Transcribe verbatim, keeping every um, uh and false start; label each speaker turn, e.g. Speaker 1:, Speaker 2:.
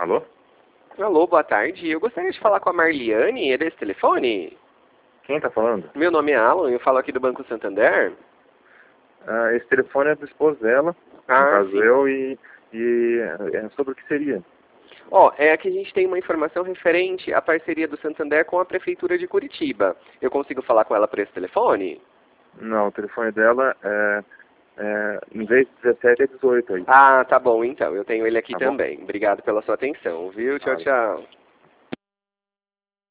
Speaker 1: Alô?
Speaker 2: Alô, boa tarde. Eu gostaria de falar com a Marliane. É desse telefone?
Speaker 1: Quem tá falando?
Speaker 2: Meu nome é Alan, eu falo aqui do Banco Santander.
Speaker 1: Ah, esse telefone é do esposo dela, no
Speaker 2: Ah,
Speaker 1: caso
Speaker 2: sim.
Speaker 1: eu, e, e é sobre o que seria?
Speaker 2: Ó, é que a gente tem uma informação referente à parceria do Santander com a Prefeitura de Curitiba. Eu consigo falar com ela por esse telefone?
Speaker 1: Não, o telefone dela é, é em vez de dezessete é dezoito aí,
Speaker 2: Ah, tá bom então. Eu tenho ele aqui
Speaker 1: tá bom?
Speaker 2: também. Obrigado pela sua atenção, viu? Tchau,
Speaker 1: Ah,
Speaker 2: tchau.